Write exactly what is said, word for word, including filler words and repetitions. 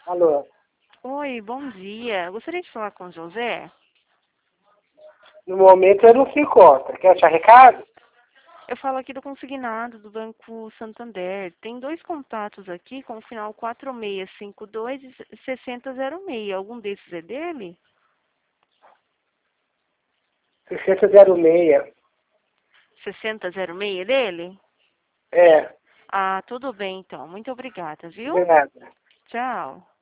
Alô? Oi, bom dia. Gostaria de falar com o José? No momento eu não se encontra. Quer deixar recado? Eu falo aqui do consignado do Banco Santander. Tem dois contatos aqui com o final quatro seis cinco dois e seis zero zero seis. Algum desses é dele? sessenta zero seis. seis zero zero seis é dele? É, Ah, tudo bem então. Muito obrigada, viu? de nada. Tchau.